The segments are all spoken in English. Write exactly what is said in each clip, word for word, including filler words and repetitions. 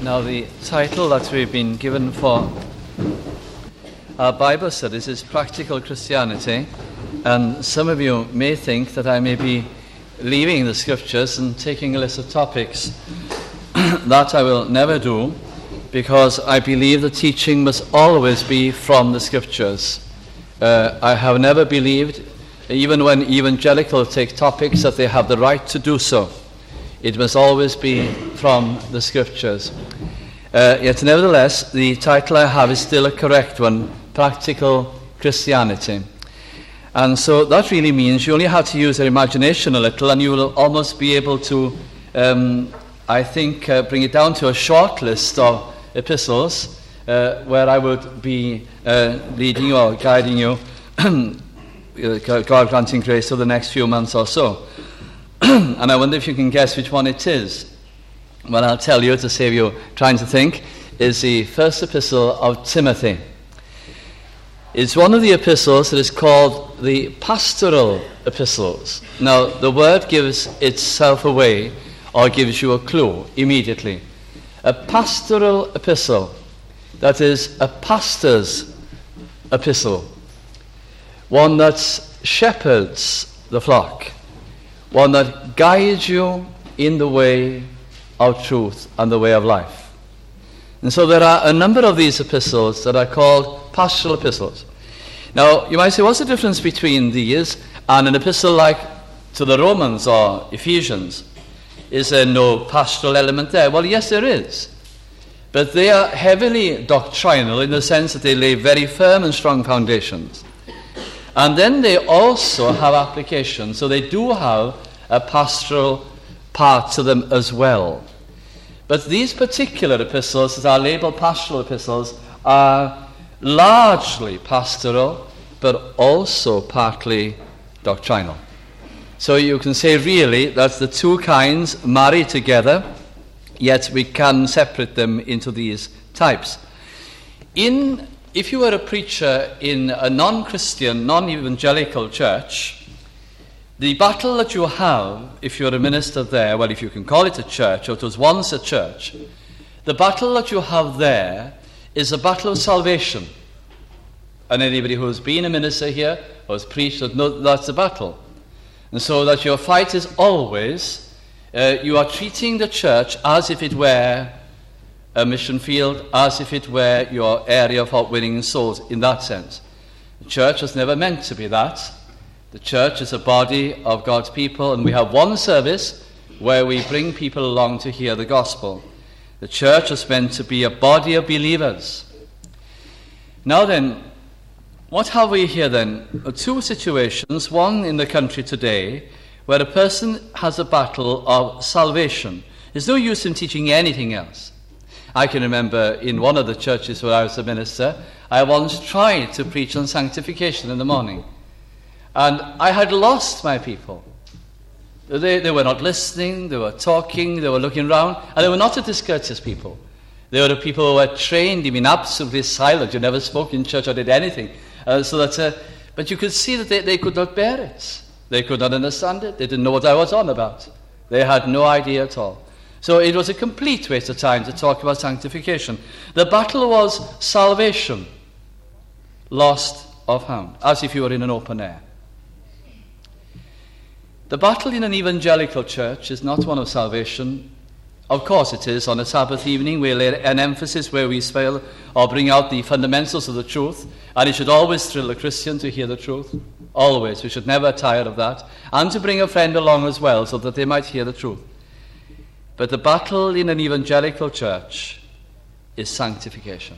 Now, the title that we've been given for our Bible studies is Practical Christianity, and some of you may think that I may be leaving the scriptures and taking a list of topics. That I will never do, because I believe the teaching must always be from the scriptures. Uh, I have never believed, even when evangelicals take topics, that they have the right to do so. It must always be from the scriptures. Uh, yet nevertheless, the title I have is still a correct one, Practical Christianity. And so that really means you only have to use your imagination a little, and you will almost be able to, um, I think, uh, bring it down to a short list of epistles uh, where I would be uh, leading you or guiding you, God granting grace, for the next few months or so. And I wonder if you can guess which one it is. Well, I'll tell you, to save you trying to think, is the first epistle of Timothy. It's one of the epistles that is called the pastoral epistles. Now, the word gives itself away, or gives you a clue immediately. A pastoral epistle, that is a pastor's epistle, one that shepherds the flock, one that guides you in the way of truth and the way of life. And so there are a number of these epistles that are called pastoral epistles. Now, you might say, what's the difference between these and an epistle like to the Romans or Ephesians? Is there no pastoral element there? Well, yes, there is. But they are heavily doctrinal in the sense that they lay very firm and strong foundations. And then they also have application, so they do have a pastoral part to them as well. But these particular epistles, that are labeled pastoral epistles, are largely pastoral, but also partly doctrinal. So you can say really that the two kinds marry together, yet we can separate them into these types. In If you were a preacher in a non-Christian, non-evangelical church, the battle that you have, if you're a minister there, well, if you can call it a church, or it was once a church, the battle that you have there is a battle of salvation. And anybody who has been a minister here or has preached would know that's the battle. And so that your fight is always, uh, you are treating the church as if it were a mission field, as if it were your area for winning souls, in that sense. The church was never meant to be that. The church is a body of God's people, and we have one service where we bring people along to hear the gospel. The church is meant to be a body of believers. Now then, what have we here then? Two situations, one in the country today, where a person has a battle of salvation. There's no use in teaching anything else. I can remember in one of the churches where I was a minister, I once tried to preach on sanctification in the morning. And I had lost my people. They, they were not listening, they were talking, they were looking around, and they were not a discourteous people. They were the people who were trained in being absolutely silent. You never spoke in church or did anything. Uh, so that, uh, but you could see that they, they could not bear it. They could not understand it. They didn't know what I was on about. They had no idea at all. So it was a complete waste of time to talk about sanctification. The battle was salvation, lost or found, as if you were in an open air. The battle in an evangelical church is not one of salvation. Of course it is. On a Sabbath evening we lay an emphasis where we spell or bring out the fundamentals of the truth, and it should always thrill a Christian to hear the truth. Always. We should never tire of that. And to bring a friend along as well, so that they might hear the truth. But the battle in an evangelical church is sanctification.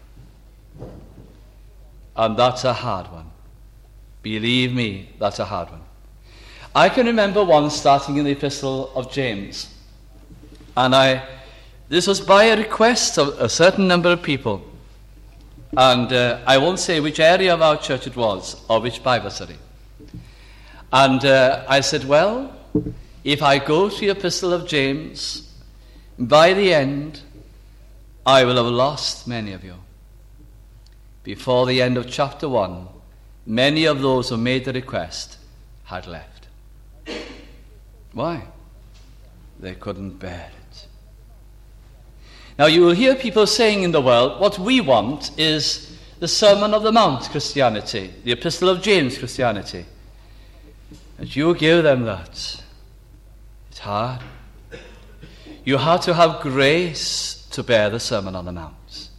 And that's a hard one. Believe me, that's a hard one. I can remember once starting in the epistle of James. And I, this was by a request of a certain number of people. And uh, I won't say which area of our church it was, or which Bible study. And uh, I said, well, if I go to the epistle of James, by the end, I will have lost many of you. Before the end of chapter one, many of those who made the request had left. Why? They couldn't bear it. Now, you will hear people saying in the world, what we want is the Sermon of the Mount Christianity, the Epistle of James Christianity. And you give them that. It's hard. You have to have grace to bear the Sermon on the Mount.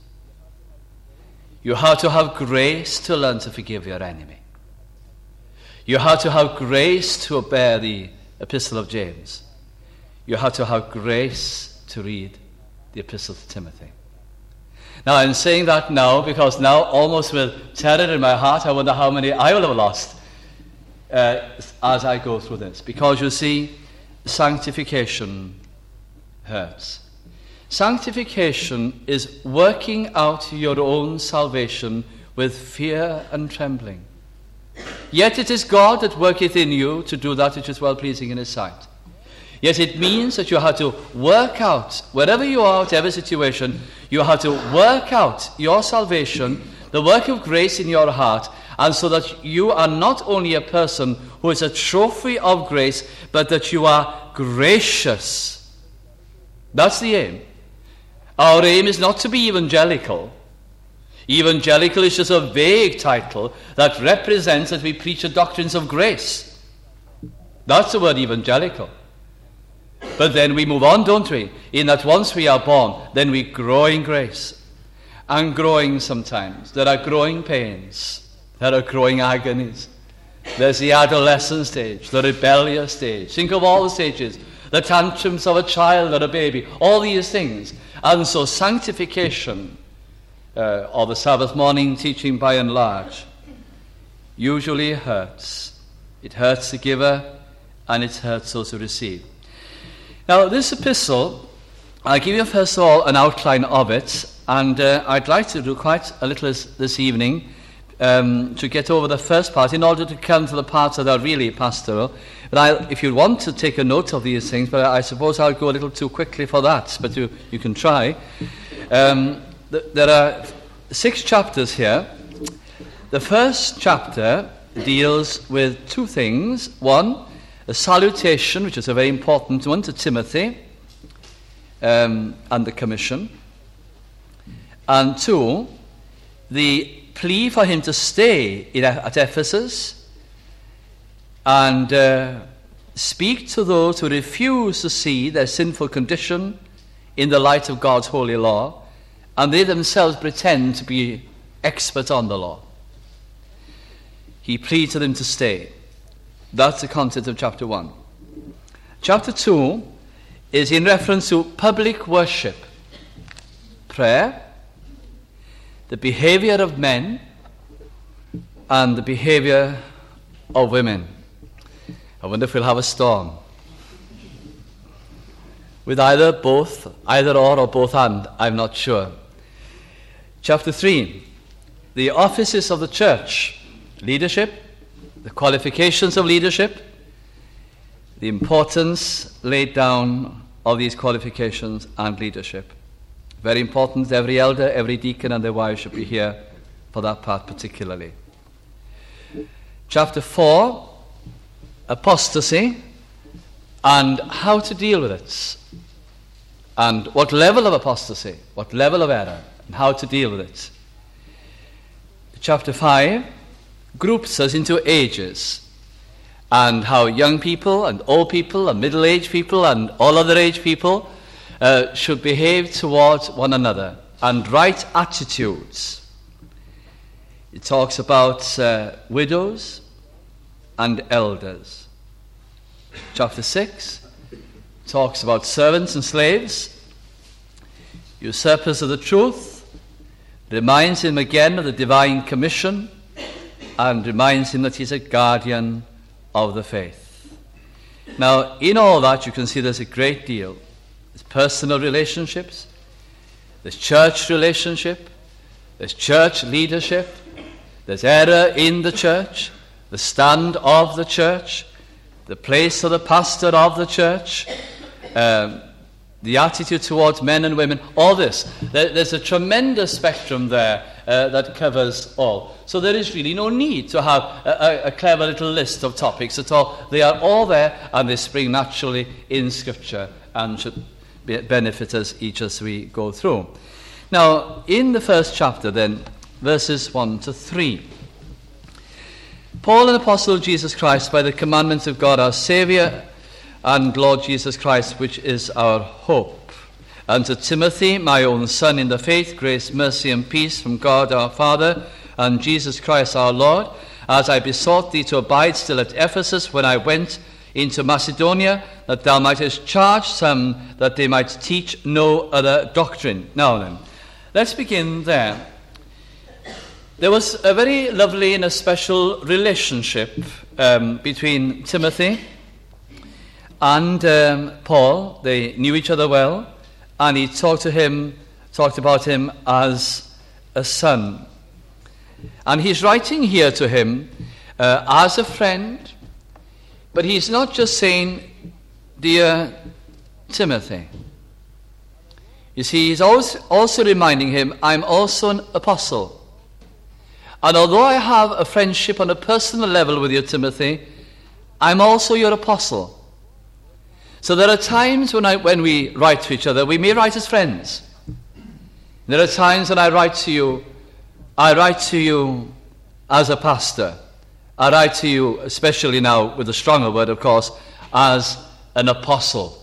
You have to have grace to learn to forgive your enemy. You have to have grace to bear the Epistle of James. You have to have grace to read the Epistle to Timothy. Now, I'm saying that now because now, almost with terror in my heart, I wonder how many I will have lost uh, as I go through this. Because you see, sanctification hurts. Sanctification is working out your own salvation with fear and trembling. Yet it is God that worketh in you to do that which is well-pleasing in his sight. Yet it means that you have to work out, wherever you are, whatever situation, you have to work out your salvation, the work of grace in your heart, and so that you are not only a person who is a trophy of grace, but that you are gracious. That's the aim. Our aim is not to be evangelical. Evangelical is just a vague title that represents that we preach the doctrines of grace. That's the word evangelical. But then we move on, don't we? In that once we are born, then we grow in grace. And growing sometimes. There are growing pains. There are growing agonies. There's the adolescent stage, the rebellious stage. Think of all the stages. The tantrums of a child or a baby. All these things. And so sanctification, uh, or the Sabbath morning teaching by and large, usually hurts. It hurts the giver, and it hurts those who receive. Now, this epistle, I'll give you first of all an outline of it, and uh, I'd like to do quite a little this, this evening um, to get over the first part in order to come to the parts that are really pastoral. But I, if you want to take a note of these things, but I suppose I'll go a little too quickly for that, but you, you can try. Um, th- there are six chapters here. The first chapter deals with two things. One, a salutation, which is a very important one, to Timothy, um, and the commission. And two, the plea for him to stay in, at Ephesus and uh, speak to those who refuse to see their sinful condition in the light of God's holy law, and they themselves pretend to be experts on the law. He pleads to them to stay. That's the content of chapter one. Chapter two is in reference to public worship, prayer, the behavior of men, and the behavior of women. I wonder if we'll have a storm. With either both, either or, or both and, I'm not sure. Chapter three, the offices of the church, leadership, the qualifications of leadership, the importance laid down of these qualifications and leadership. Very important, every elder, every deacon and their wives should be here for that part particularly. Chapter four, apostasy and how to deal with it. And what level of apostasy, what level of error, and how to deal with it. Chapter five groups us into ages, and how young people and old people and middle-aged people and all other age people uh, should behave towards one another, and right attitudes. It talks about uh, widows and elders. Chapter six talks about servants and slaves, usurpers of the truth, reminds him again of the divine commission, and reminds him that he's a guardian of the faith. Now, in all that, you can see there's a great deal. There's personal relationships, there's church relationship, there's church leadership, there's error in the church, the stand of the church, the place of the pastor of the church, um, the attitude towards men and women, all this. There, there's a tremendous spectrum there uh, that covers all. So there is really no need to have a, a, a clever little list of topics at all. They are all there, and they spring naturally in Scripture and should be- benefit us each as we go through. Now, in the first chapter then, verses one to three, Paul, an apostle of Jesus Christ, by the commandments of God our Saviour and Lord Jesus Christ, which is our hope. And to Timothy, my own son in the faith, grace, mercy, and peace from God our Father and Jesus Christ our Lord, as I besought thee to abide still at Ephesus when I went into Macedonia, that thou mightest charge some that they might teach no other doctrine. Now then, let's begin there. There was a very lovely and a special relationship um, between Timothy and um, Paul. They knew each other well, and he talked to him, talked about him as a son. And he's writing here to him uh, as a friend, but he's not just saying, dear Timothy. You see, he's also, also reminding him, I'm also an apostle. And although I have a friendship on a personal level with you, Timothy, I'm also your apostle. So there are times when, I, when we write to each other, we may write as friends. There are times when I write to you, I write to you as a pastor. I write to you, especially now with a stronger word, of course, as an apostle.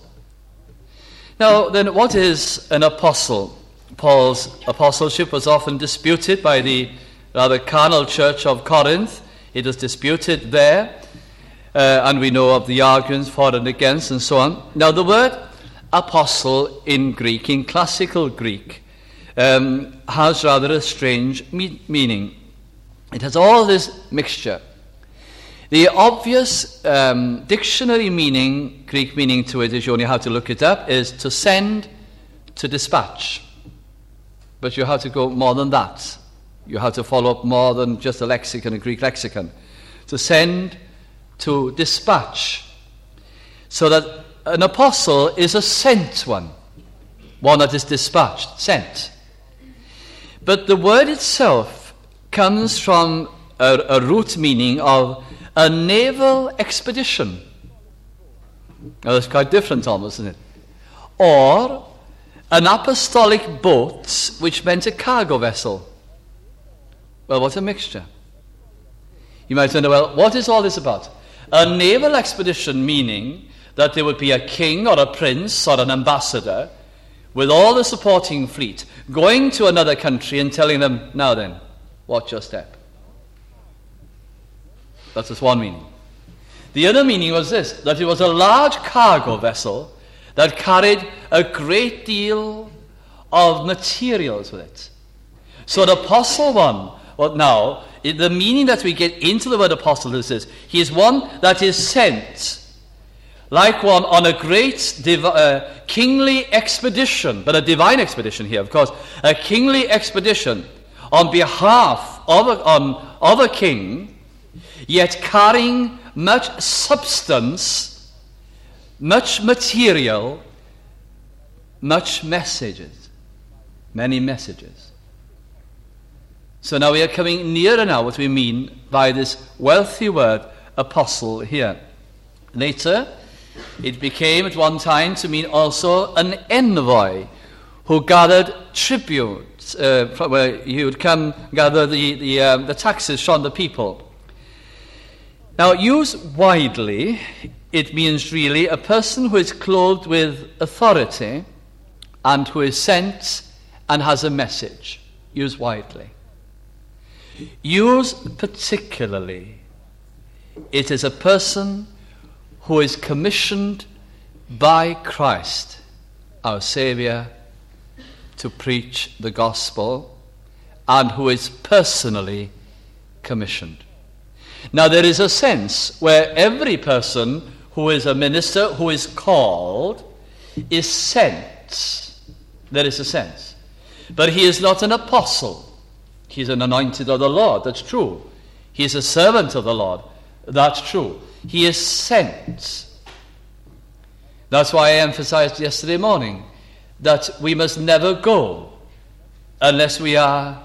Now, then, what is an apostle? Paul's apostleship was often disputed by the rather carnal church of Corinth. It was disputed there, uh, and we know of the arguments for and against and so on. Now, the word apostle in Greek, in classical Greek, um, has rather a strange me- meaning. It has all this mixture. The obvious um, dictionary meaning, Greek meaning to it, is you only have to look it up, is to send, to dispatch. But you have to go more than that. You have to follow up more than just a lexicon, a Greek lexicon. To send, to dispatch. So that an apostle is a sent one. One that is dispatched, sent. But the word itself comes from a, a root meaning of a naval expedition. Now, that's quite different almost, isn't it? Or an apostolic boat, which meant a cargo vessel. Well, what a mixture. You might wonder, well, what is all this about? A naval expedition meaning that there would be a king or a prince or an ambassador with all the supporting fleet going to another country and telling them, now then, watch your step. That's just one meaning. The other meaning was this, that it was a large cargo vessel that carried a great deal of materials with it. So the apostle one, well, now, the meaning that we get into the word apostle is this. He is one that is sent, like one on a great div- uh, kingly expedition, but a divine expedition here, of course, a kingly expedition on behalf of a, on, of a king, yet carrying much substance, much material, much messages, many messages. So now we are coming nearer now what we mean by this wealthy word apostle here. Later, it became at one time to mean also an envoy who gathered tribute, uh, from where he would come gather the, the, um, the taxes from the people. Now, used widely, it means really a person who is clothed with authority and who is sent and has a message. Used widely. Used particularly, it is a person who is commissioned by Christ, our Saviour, to preach the gospel, and who is personally commissioned. Now, there is a sense where every person who is a minister, who is called, is sent. There is a sense. But he is not an apostle. He's an anointed of the Lord, that's true. He is a servant of the Lord, that's true. He is sent. That's why I emphasized yesterday morning that we must never go unless we are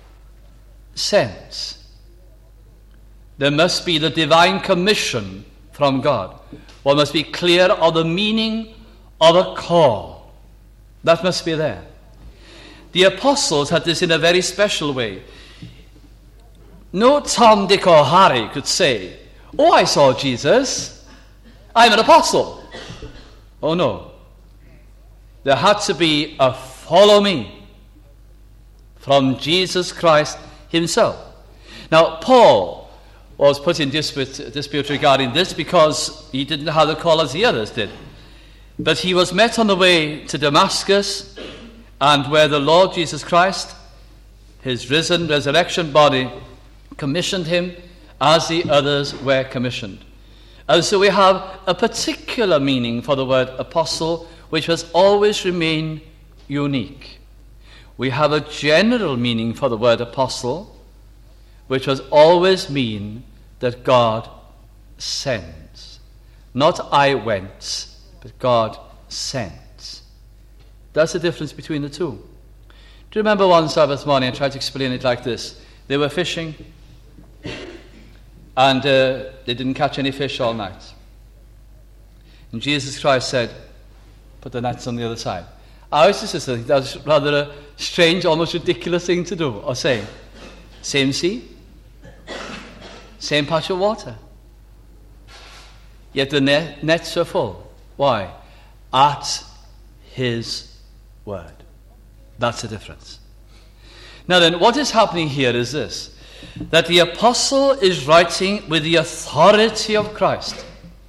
sent. There must be the divine commission from God. One must be clear of the meaning of a call. That must be there. The apostles had this in a very special way. No Tom, Dick, or Harry could say, "Oh, I saw Jesus. I'm an apostle." Oh, no. There had to be a follow me from Jesus Christ himself. Now, Paul was put in dispute, dispute regarding this because he didn't have the call as the others did. But he was met on the way to Damascus, and where the Lord Jesus Christ, his risen resurrection body, commissioned him as the others were commissioned. And so we have a particular meaning for the word apostle, which has always remained unique. We have a general meaning for the word apostle, which has always mean that God sends. Not I went, but God sends. That's the difference between the two. Do you remember one Sabbath morning, I tried to explain it like this. They were fishing, and uh, they didn't catch any fish all night. And Jesus Christ said, "Put the nets on the other side." I was just think that's rather a strange, almost ridiculous thing to do or say. Same sea, same patch of water, yet the net, nets are full. Why? At his word. That's the difference. Now then, what is happening here is this, that the apostle is writing with the authority of Christ,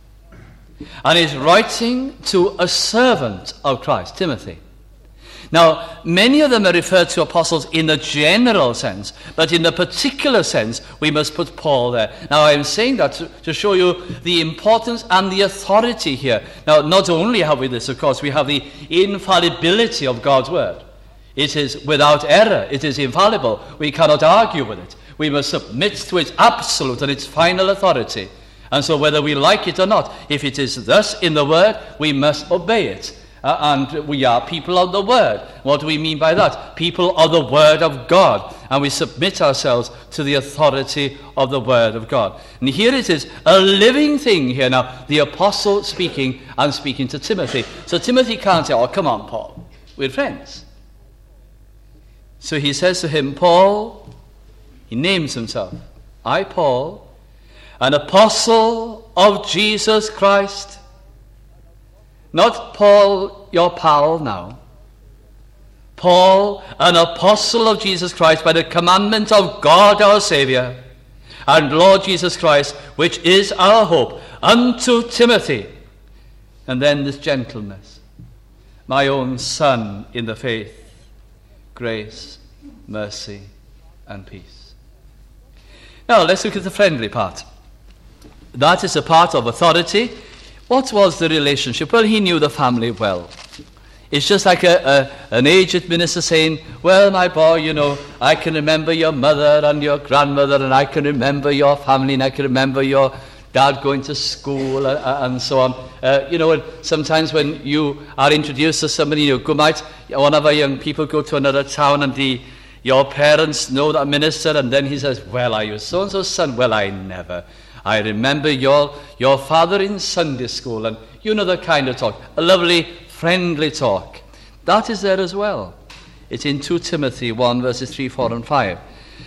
and is writing to a servant of Christ, Timothy. Now, many of them are referred to apostles in the general sense, but in the particular sense, we must put Paul there. Now, I'm saying that to, to show you the importance and the authority here. Now, not only have we this, of course, we have the infallibility of God's word. It is without error. It is infallible. We cannot argue with it. We must submit to its absolute and its final authority. And so whether we like it or not, if it is thus in the word, we must obey it. Uh, and we are people of the word. What do we mean by that? People of the word of God. And we submit ourselves to the authority of the word of God. And here it is, a living thing here now. The apostle speaking and speaking to Timothy. So Timothy can't say, "Oh, come on, Paul. We're friends." So he says to him, "Paul," he names himself, "I, Paul, an apostle of Jesus Christ." Not Paul, your pal now. Paul, an apostle of Jesus Christ by the commandment of God our Saviour and Lord Jesus Christ, which is our hope, unto Timothy. And then this gentleness. My own son in the faith, grace, mercy, and peace. Now let's look at the friendly part. That is a part of authority. What was the relationship? Well, he knew the family well. It's just like a, a, an aged minister saying, "Well, my boy, you know, I can remember your mother and your grandmother, and I can remember your family, and I can remember your dad going to school," and, and so on. Uh, you know, and sometimes when you are introduced to somebody, you go, might, one of our young people go to another town, and the your parents know that minister, and then he says, "Well, are you so-and-so's son?" "Well, I never. I remember your your father in Sunday school," and you know the kind of talk, a lovely, friendly talk. That is there as well. It's in Second Timothy one, verses three, four, and five.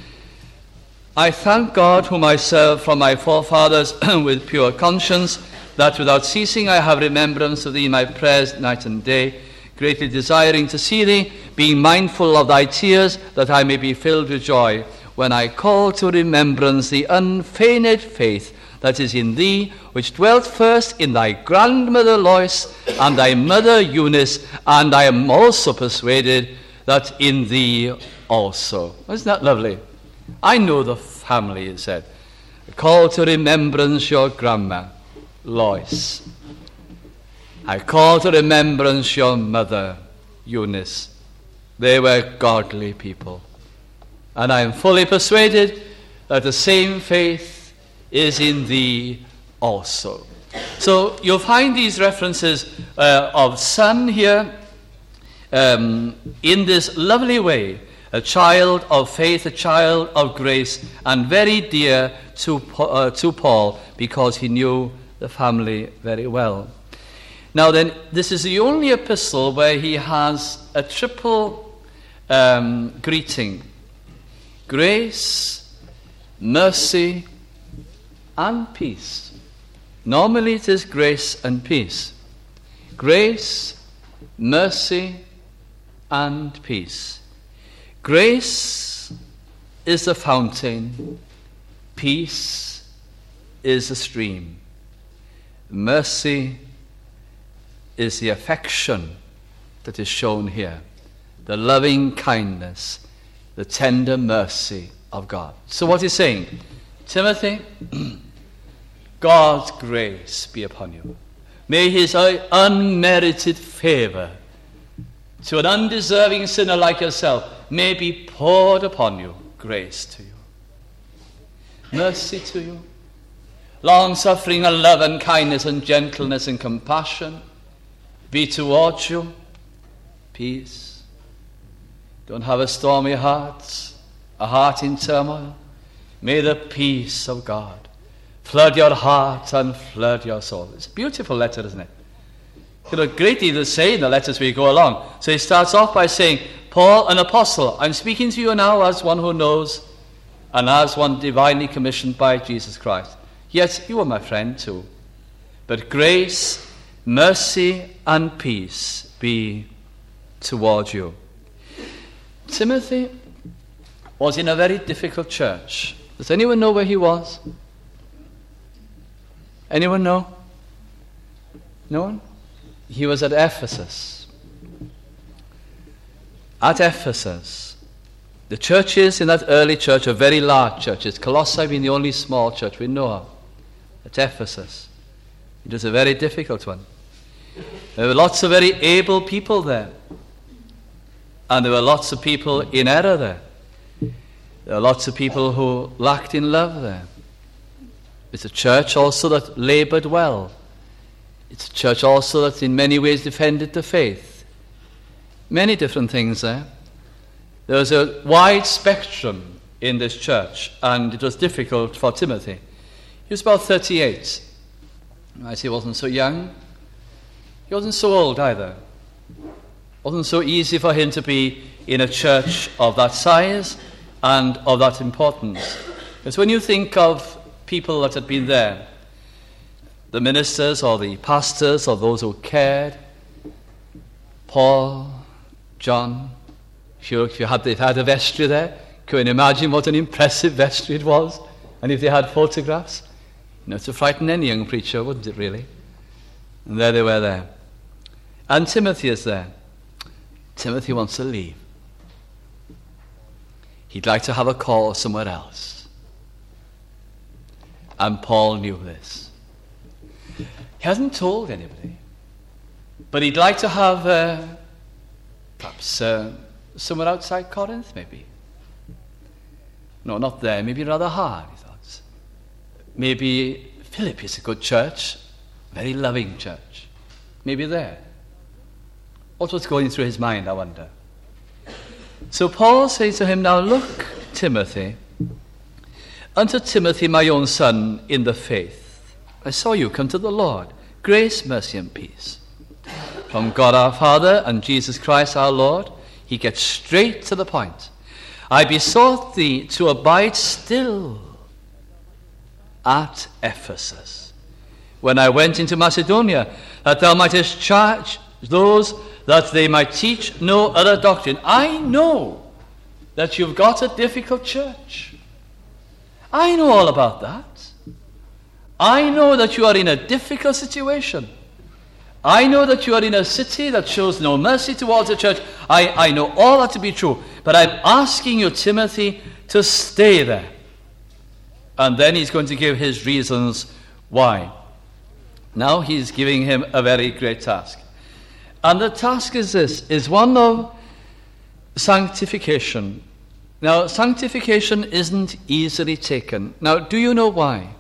"I thank God, whom I serve from my forefathers with pure conscience, that without ceasing I have remembrance of thee in my prayers night and day, greatly desiring to see thee, being mindful of thy tears, that I may be filled with joy, when I call to remembrance the unfeigned faith that is in thee, which dwelt first in thy grandmother Lois and thy mother Eunice, and I am also persuaded that in thee also." Isn't that lovely? I know the family, it said. "Call to remembrance your grandma, Lois. I call to remembrance your mother, Eunice." They were godly people. And I am fully persuaded that the same faith is in thee also. So you'll find these references uh, of son here um, in this lovely way. A child of faith, a child of grace, and very dear to, uh, to Paul because he knew the family very well. Now then, this is the only epistle where he has a triple um, greeting. Grace, mercy, and peace. Normally it is grace and peace. Grace, mercy, and peace. Grace is the fountain. Peace is the stream. Mercy is the affection that is shown here. The loving kindness, the tender mercy of God. So what he's saying, Timothy, God's grace be upon you. May his unmerited favor to an undeserving sinner like yourself may be poured upon you. Grace to you. Mercy to you. Long-suffering and love and kindness and gentleness and compassion be towards you. Peace. Don't have a stormy heart, a heart in turmoil. May the peace of God flood your heart and flood your soul. It's a beautiful letter, isn't it? You know, a great deal to say in the letters we go along. So he starts off by saying, Paul, an apostle, I'm speaking to you now as one who knows and as one divinely commissioned by Jesus Christ. Yet you are my friend too. But grace, mercy, and peace be toward you. Timothy was in a very difficult church. Does anyone know where he was? Anyone know? No one? He was at Ephesus. At Ephesus. The churches in that early church are very large churches. Colossae being the only small church we know of. At Ephesus. It was a very difficult one. There were lots of very able people there. And there were lots of people in error there. There were lots of people who lacked in love there. It's a church also that labored well. It's a church also that in many ways defended the faith. Many different things there. There was a wide spectrum in this church, and it was difficult for Timothy. He was about thirty-eight. I see he wasn't so young. He wasn't so old either. It wasn't so easy for him to be in a church of that size and of that importance. Because when you think of people that had been there, the ministers or the pastors or those who cared, Paul, John, if you, if you had, if had a vestry there, can you imagine what an impressive vestry it was? And if they had photographs, you know, to frighten any young preacher, wouldn't it really? And there they were there. And Timothy is there. Timothy wants to leave. He'd like to have a call somewhere else. And Paul knew this. He hasn't told anybody. But he'd like to have uh, perhaps uh, somewhere outside Corinth, maybe. No, not there. Maybe rather hard, he thought. Maybe Philippi is a good church, very loving church. Maybe there. What was going through his mind, I wonder? So Paul says to him, now look, Timothy, unto Timothy, my own son, in the faith. I saw you come to the Lord. Grace, mercy, and peace. From God our Father and Jesus Christ our Lord. He gets straight to the point. I besought thee to abide still at Ephesus, when I went into Macedonia, that thou mightest charge those that they might teach no other doctrine. I know that you've got a difficult church. I know all about that. I know that you are in a difficult situation. I know that you are in a city that shows no mercy towards the church. I, I know all that to be true. But I'm asking you, Timothy, to stay there. And then he's going to give his reasons why. Now he's giving him a very great task. And the task is this, is one of sanctification. Now, sanctification isn't easily taken. Now, do you know why?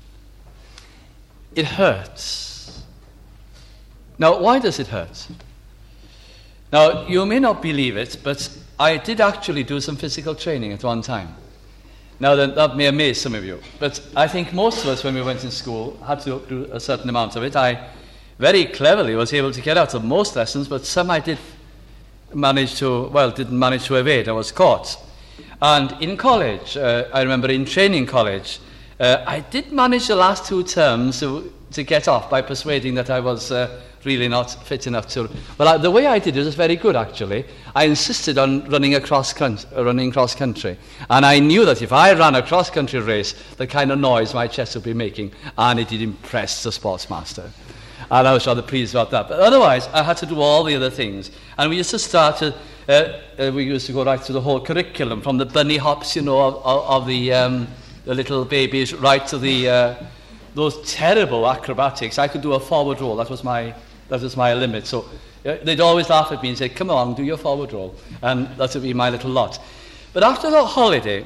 It hurts. Now, why does it hurt? Now, you may not believe it, but I did actually do some physical training at one time. Now, that, that may amaze some of you, but I think most of us, when we went in school, had to do a certain amount of it. I very cleverly was able to get out of most lessons, but some I did manage to, well, didn't manage to evade. I was caught. And in college, uh, I remember in training college, uh, I did manage the last two terms to, to get off by persuading that I was uh, really not fit enough to. Well, I, the way I did it was very good, actually. I insisted on running across country, running cross country, and I knew that if I ran a cross country race, the kind of noise my chest would be making, and it did impress the sportsmaster. And I was rather pleased about that. But otherwise, I had to do all the other things. And we used to start to, uh, uh, we used to go right through the whole curriculum, from the bunny hops, you know, of, of, of the, um, the little babies, right to the uh, those terrible acrobatics. I could do a forward roll. That was my that was my limit. So uh, they'd always laugh at me and say, "Come on, do your forward roll," and that would be my little lot. But after the holiday,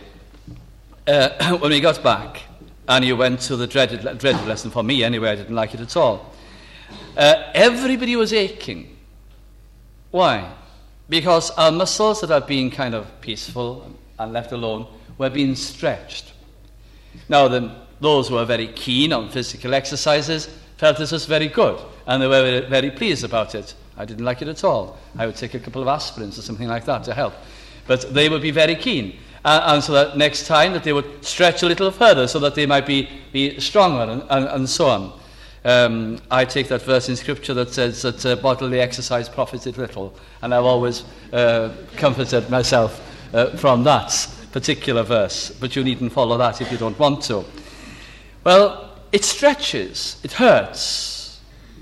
uh, when we got back, and you went to the dreaded dreaded lesson for me anyway, I didn't like it at all. Uh, everybody was aching. Why? Because our muscles that had been kind of peaceful and left alone were being stretched. Now, the, those who were very keen on physical exercises felt this was very good, and they were very, very pleased about it. I didn't like it at all. I would take a couple of aspirins or something like that to help. But they would be very keen. Uh, and so that next time that they would stretch a little further so that they might be, be stronger and, and, and so on. Um, I take that verse in Scripture that says that uh, bodily exercise profited little, and I've always uh, comforted myself uh, from that particular verse, but you needn't follow that if you don't want to. Well, it stretches, it hurts,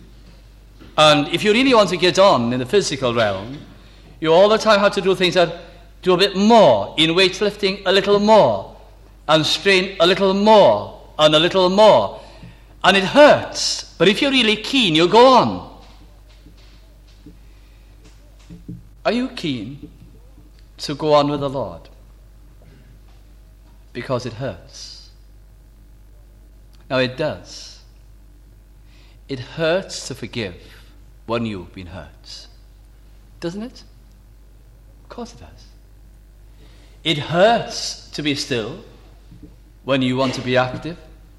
and if you really want to get on in the physical realm, you all the time have to do things that do a bit more, in weightlifting a little more, and strain a little more, and a little more. And it hurts, but if you're really keen, you'll go on. Are you keen to go on with the Lord? Because it hurts. Now it does. It hurts to forgive when you've been hurt. Doesn't it? Of course it does. It hurts to be still when you want to be active.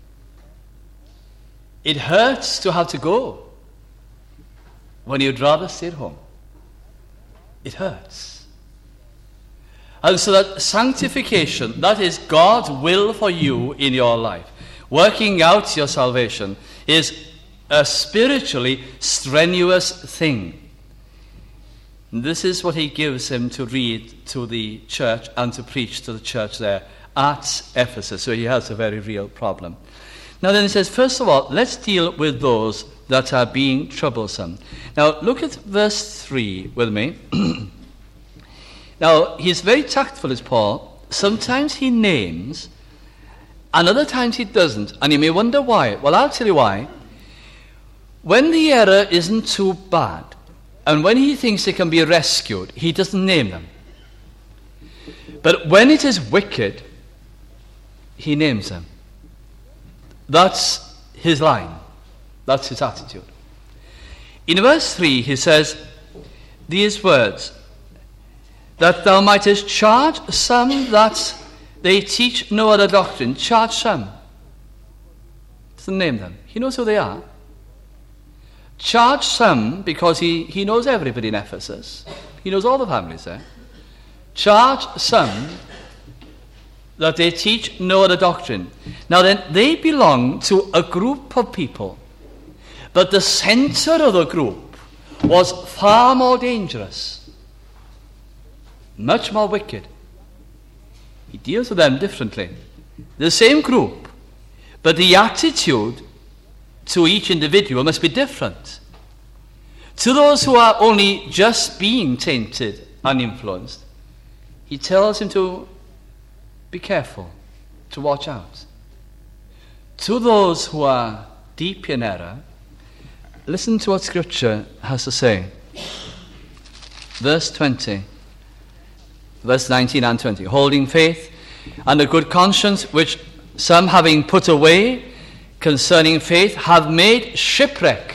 It hurts to have to go when you'd rather stay at home. It hurts. And so that sanctification, that is God's will for you in your life, working out your salvation, is a spiritually strenuous thing. This is what he gives him to read to the church and to preach to the church there at Ephesus. So he has a very real problem. Now then he says, first of all, let's deal with those that are being troublesome. Now look at verse three with me. Now he's very tactful, is Paul. Sometimes he names, and other times he doesn't. And you may wonder why. Well, I'll tell you why. When the error isn't too bad, and when he thinks they can be rescued, he doesn't name them. But when it is wicked, he names them. That's his line. That's his attitude. In verse three, he says these words, that thou mightest charge some that they teach no other doctrine. Charge some. Doesn't name them. He knows who they are. Charge some, because he, he knows everybody in Ephesus. He knows all the families there. Charge some that they teach no other doctrine. Now then, they belong to a group of people, but the center of the group was far more dangerous, much more wicked. He deals with them differently. The same group, but the attitude to each individual must be different. To those who are only just being tainted and influenced, he tells him to be careful, to watch out. To those who are deep in error, listen to what Scripture has to say. Verse twenty, verse nineteen and twenty. Holding faith and a good conscience, which some having put away concerning faith have made shipwreck,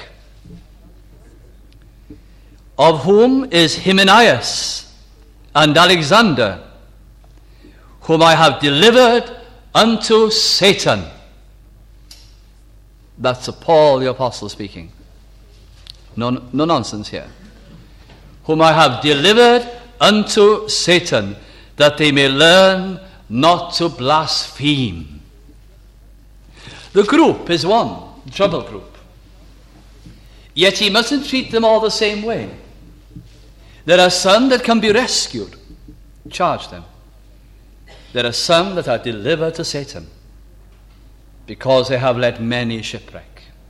of whom is Hymenaeus and Alexander, whom I have delivered unto Satan. That's Paul the Apostle speaking. No, no nonsense here. Whom I have delivered unto Satan, that they may learn not to blaspheme. The group is one, trouble group. Yet he mustn't treat them all the same way. There are some that can be rescued. Charge them. There are some that are delivered to Satan because they have let many shipwreck.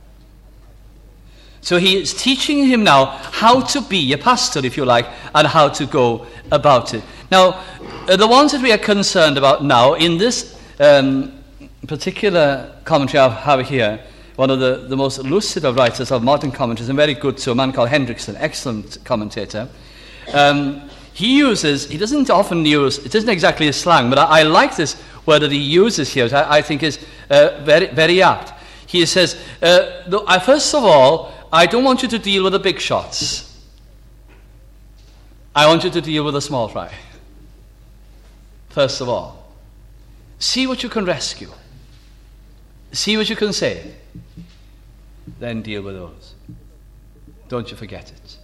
So he is teaching him now how to be a pastor, if you like, and how to go about it. Now, uh, the ones that we are concerned about now, in this um, particular commentary I have here, one of the, the most lucid of writers of modern commentaries, and very good too, a man called Hendrickson, excellent commentator. Um, he uses, he doesn't often use, it isn't exactly a slang, but I, I like this word that he uses here, which I, I think is uh, very, very apt. He says, uh, the, I, first of all, I don't want you to deal with the big shots. I want you to deal with the small fry. First of all, see what you can rescue. See what you can say. Then deal with those. Don't you forget it.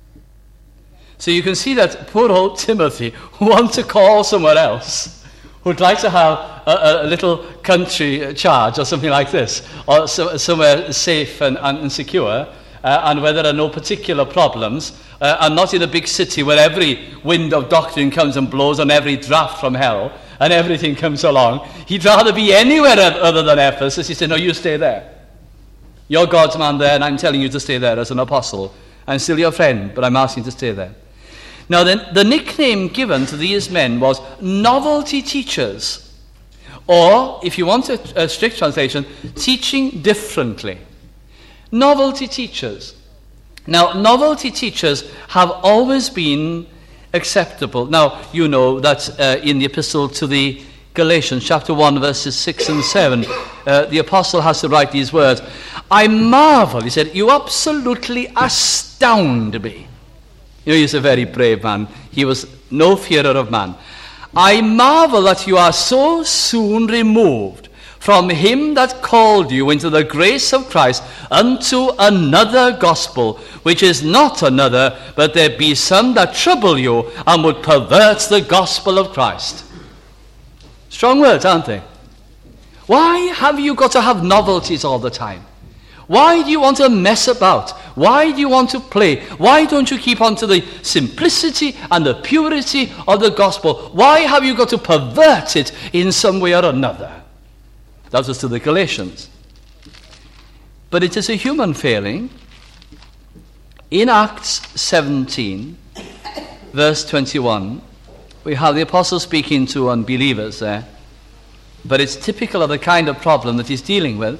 So you can see that poor old Timothy, who wants to call somewhere else, who'd like to have a, a little country charge or something like this, or so, somewhere safe and, and secure, uh, and where there are no particular problems, uh, and not in a big city where every wind of doctrine comes and blows on every draft from hell, and everything comes along. He'd rather be anywhere other than Ephesus. He said, no, you stay there. You're God's man there, and I'm telling you to stay there as an apostle. I'm still your friend, but I'm asking you to stay there. Now then, the nickname given to these men was novelty teachers, or, if you want a, a strict translation, teaching differently. Novelty teachers. Now, novelty teachers have always been acceptable. Now, you know that uh, in the epistle to the Galatians, chapter one, verses six and seven, uh, the apostle has to write these words. I marvel, he said, you absolutely astound me. You know, he's a very brave man. He was no fearer of man. I marvel that you are so soon removed from him that called you into the grace of Christ unto another gospel, which is not another, but there be some that trouble you and would pervert the gospel of Christ. Strong words, aren't they? Why have you got to have novelties all the time? Why do you want to mess about? Why do you want to play? Why don't you keep on to the simplicity and the purity of the gospel? Why have you got to pervert it in some way or another? That was to the Galatians. But it is a human failing. In Acts seventeen, verse twenty-one, we have the apostle speaking to unbelievers there. But it's typical of the kind of problem that he's dealing with.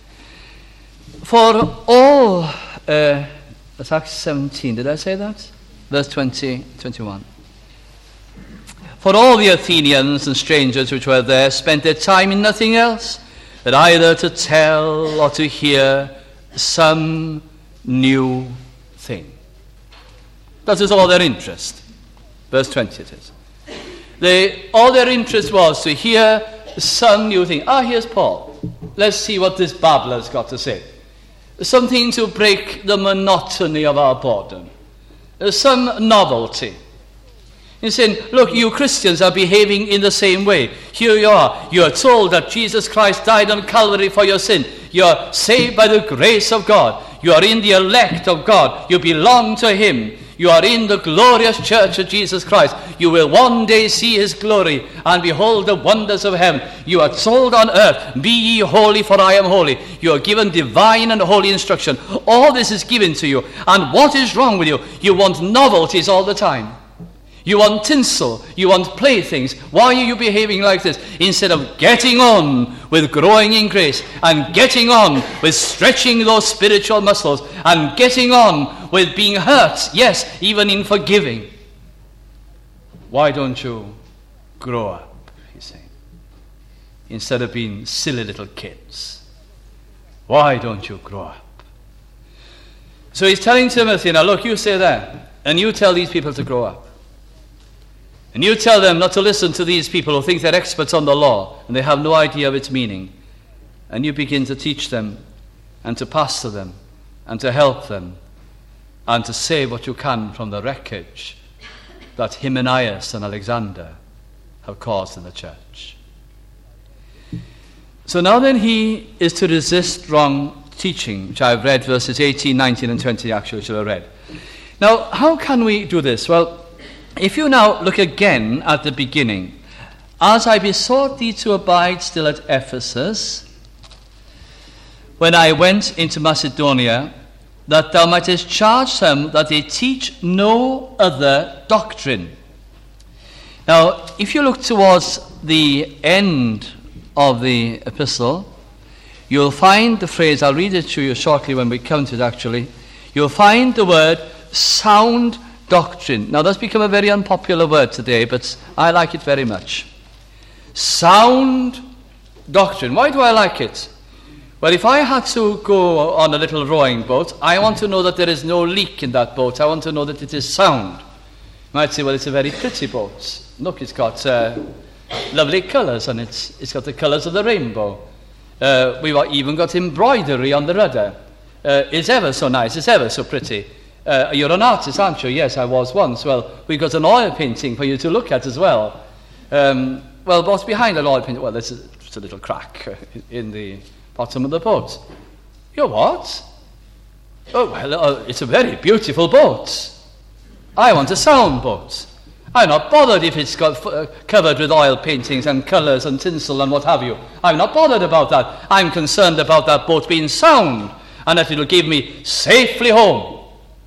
For all, uh, that's Acts seventeen, did I say that? Verse twenty, twenty-one. For all the Athenians and strangers which were there spent their time in nothing else, but either to tell or to hear some new thing. That is all their interest. Verse twenty it is. They, all their interest was to hear some new thing. Ah, here's Paul. Let's see what this babbler's got to say. Something to break the monotony of our boredom. Some novelty. He's saying, look, you Christians are behaving in the same way. Here you are. You are told that Jesus Christ died on Calvary for your sin. You are saved by the grace of God. You are in the elect of God. You belong to him. You are in the glorious church of Jesus Christ. You will one day see his glory and behold the wonders of heaven. You are told on earth, be ye holy, for I am holy. You are given divine and holy instruction. All this is given to you. And what is wrong with you? You want novelties all the time. You want tinsel. You want playthings. Why are you behaving like this? Instead of getting on with growing in grace and getting on with stretching those spiritual muscles and getting on with being hurt, yes, even in forgiving. Why don't you grow up, he's saying, instead of being silly little kids? Why don't you grow up? So he's telling Timothy, now look, you stay there and you tell these people to grow up. And you tell them not to listen to these people who think they're experts on the law and they have no idea of its meaning. And you begin to teach them and to pastor them and to help them and to save what you can from the wreckage that Hymenaeus and Alexander have caused in the church. So now then he is to resist wrong teaching, which I've read verses eighteen, nineteen and twenty actually, which I've read. Now, how can we do this? Well, if you now look again at the beginning, as I besought thee to abide still at Ephesus, when I went into Macedonia, that thou mightest charge them that they teach no other doctrine. Now, if you look towards the end of the epistle, you'll find the phrase, I'll read it to you shortly when we come to it actually, you'll find the word sound doctrine. Now, that's become a very unpopular word today, but I like it very much. Sound doctrine. Why do I like it? Well, if I had to go on a little rowing boat, I want to know that there is no leak in that boat. I want to know that it is sound. You might say, well, it's a very pretty boat. Look, it's got uh, lovely colours, and it's, it's got the colours of the rainbow. Uh, we've even got embroidery on the rudder. Uh, it's ever so nice. It's ever so pretty. Uh, you're an artist, aren't you? Yes, I was once. Well, we've got an oil painting for you to look at as well. Um, well, what's behind an oil painting? Well, there's a, just a little crack in the bottom of the boat. You're what? Oh, well, uh, it's a very beautiful boat. I want a sound boat. I'm not bothered if it's got uh, covered with oil paintings and colours and tinsel and what have you. I'm not bothered about that. I'm concerned about that boat being sound and that it'll give me safely home.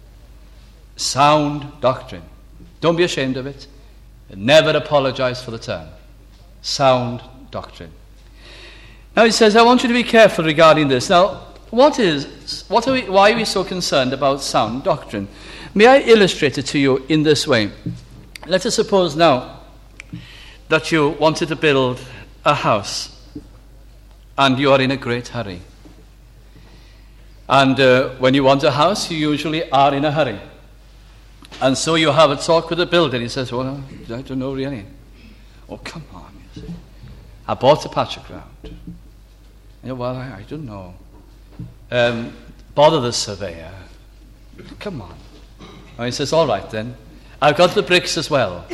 Sound doctrine. Don't be ashamed of it. Never apologize for the term. Sound doctrine. Now he says, I want you to be careful regarding this. Now, what is, what are we, why are we so concerned about sound doctrine? May I illustrate it to you in this way? Let us suppose now that you wanted to build a house and you are in a great hurry. And uh, when you want a house, you usually are in a hurry. And so you have a talk with the builder. He says, well, I don't know really. Oh, come on. You say, I bought a patch of ground. You know, well, I, I don't know. Um, bother the surveyor. Come on. And he says, all right then. I've got the bricks as well.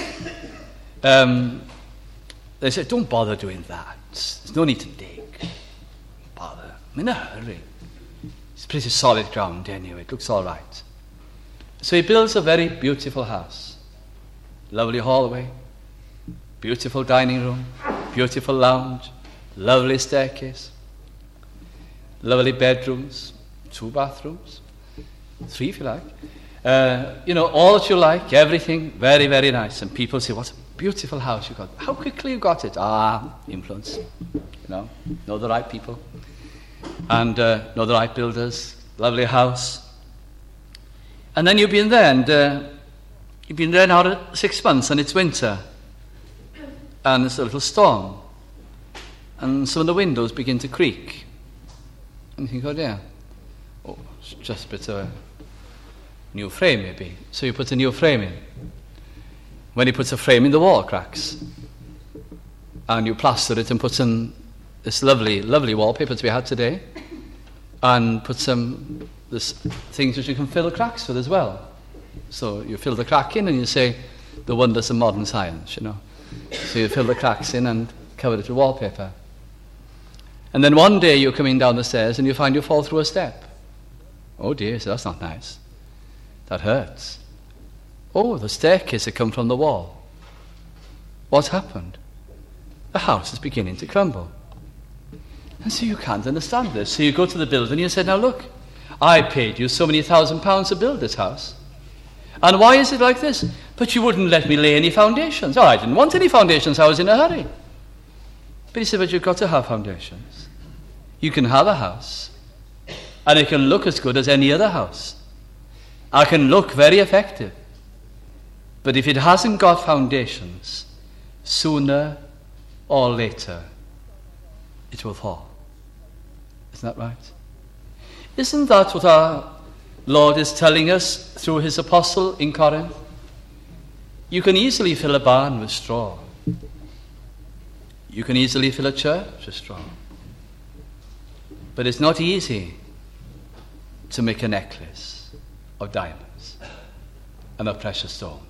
Um, they say, don't bother doing that. There's no need to dig. Don't bother. I'm in a hurry. It's pretty solid ground anyway. It looks all right. So he builds a very beautiful house. Lovely hallway, beautiful dining room, beautiful lounge, lovely staircase, lovely bedrooms, two bathrooms, three if you like. Uh, you know, all that you like, everything very, very nice. And people say, what a beautiful house you got. How quickly you got it? Ah, influence. You know, know the right people. And uh, know the right builders. Lovely house. And then you've been there, and uh, you've been there now six months, and it's winter. And it's a little storm. And some of the windows begin to creak. And you think, oh dear. Oh, it's just a bit of a new frame, maybe. So you put a new frame in. When you put a frame in, the wall cracks. And you plaster it and put some this lovely, lovely wallpaper that we had today. And put some this things which you can fill the cracks with as well. So you fill the crack in and you say, the wonders of modern science, you know. So you fill the cracks in and cover it with wallpaper. And then one day you're coming down the stairs and you find you fall through a step. Oh dear, so that's not nice. That hurts. Oh, the staircase had come from the wall. What's happened? The house is beginning to crumble. And so you can't understand this. So you go to the builder and you say, now look, I paid you so many thousand pounds to build this house. And why is it like this? But you wouldn't let me lay any foundations. Oh, I didn't want any foundations. I was in a hurry. But he said, but you've got to have foundations. You can have a house, and it can look as good as any other house. It can look very effective. But if it hasn't got foundations, sooner or later, it will fall. Isn't that right? Isn't that what our Lord is telling us through his apostle in Corinth? You can easily fill a barn with straw. You can easily fill a church with straw. But it's not easy to make a necklace of diamonds. diamonds and of precious stones.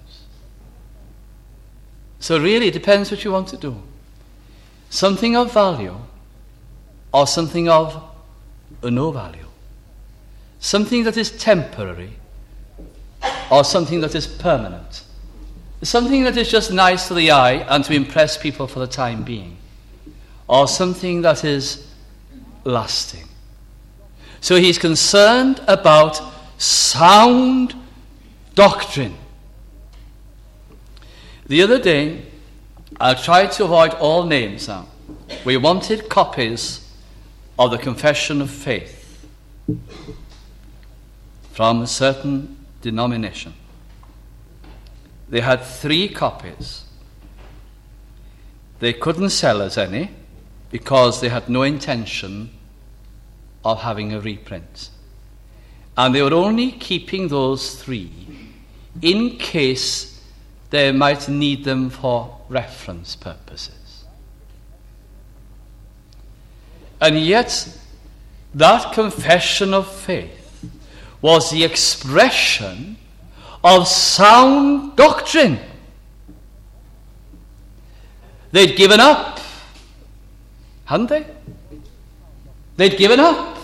So really it depends what you want to do. Something of value or something of no value. Something that is temporary or something that is permanent. Something that is just nice to the eye and to impress people for the time being. Or something that is lasting. So he's concerned about sound doctrine. The other day, I tried to avoid all names now. We wanted copies of the Confession of Faith from a certain denomination. They had three copies. They couldn't sell us any because they had no intention of having a reprint. And they were only keeping those three in case they might need them for reference purposes. And yet, that confession of faith was the expression of sound doctrine. They'd given up, hadn't they? They'd given up.